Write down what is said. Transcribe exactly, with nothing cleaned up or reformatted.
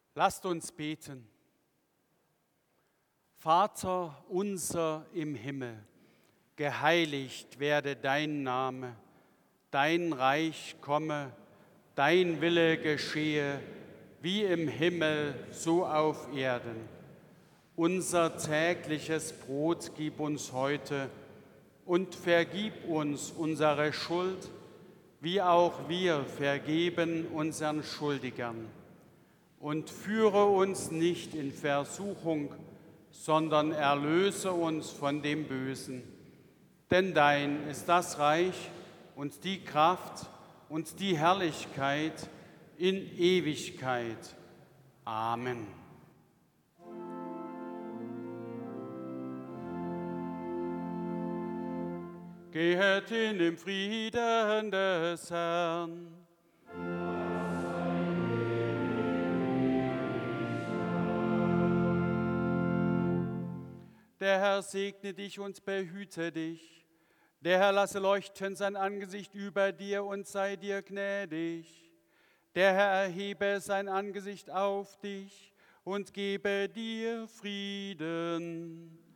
Lasst uns beten. Vater unser im Himmel, geheiligt werde dein Name, dein Reich komme, dein Wille geschehe, wie im Himmel, so auf Erden. Unser tägliches Brot gib uns heute und vergib uns unsere Schuld, wie auch wir vergeben unseren Schuldigern. Und führe uns nicht in Versuchung, sondern erlöse uns von dem Bösen. Denn dein ist das Reich und die Kraft und die Herrlichkeit in Ewigkeit. Amen. Gehet in dem Frieden des Herrn. Der Herr segne dich und behüte dich. Der Herr lasse leuchten sein Angesicht über dir und sei dir gnädig. Der Herr erhebe sein Angesicht auf dich und gebe dir Frieden.